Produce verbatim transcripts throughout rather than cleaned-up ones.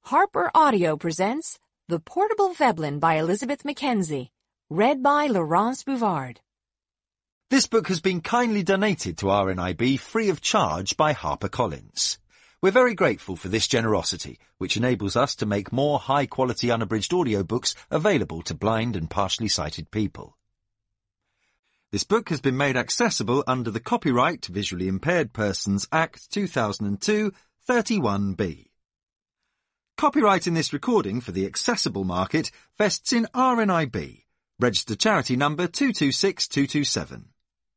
Harper Audio presents The Portable Veblen by Elizabeth Mackenzie, read by Laurence Bouvard. This book has been kindly donated to R N I B free of charge by HarperCollins. We're very grateful for this generosity, which enables us to make more high-quality unabridged audiobooks available to blind and partially sighted people. This book has been made accessible under the Copyright Visually Impaired Persons Act two thousand two, thirty-one B. Copyright in this recording for the accessible market vests in R N I B, registered charity number two two six two two seven.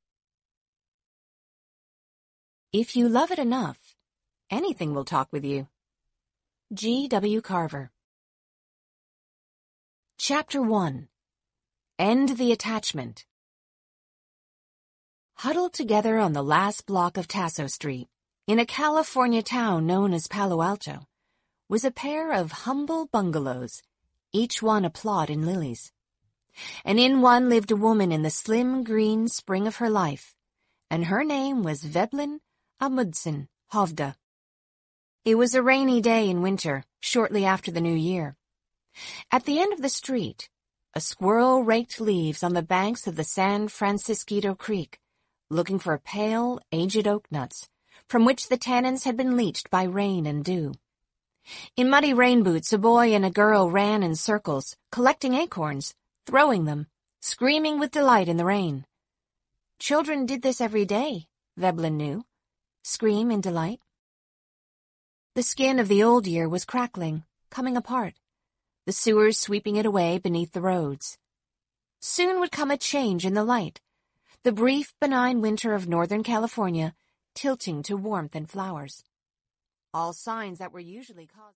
If you love it enough, anything will talk with you. G W Carver. Chapter one. End the Attachment. Huddled together on the last block of Tasso Street, in a California town known as Palo Alto, was a pair of humble bungalows, each one a plot in lilies. And in one lived a woman in the slim green spring of her life, and her name was Veblen Amundsen Hovda. It was a rainy day in winter, shortly after the new year. At the end of the street, a squirrel raked leaves on the banks of the San Francisquito Creek, looking for pale, aged oak nuts, from which the tannins had been leached by rain and dew. In muddy rain boots, a boy and a girl ran in circles, collecting acorns, throwing them, screaming with delight in the rain. Children did this every day, Veblen knew. Scream in delight. The skin of the old year was crackling, coming apart, the sewers sweeping it away beneath the roads. Soon would come a change in the light, the brief, benign winter of Northern California tilting to warmth and flowers. All signs that were usually caused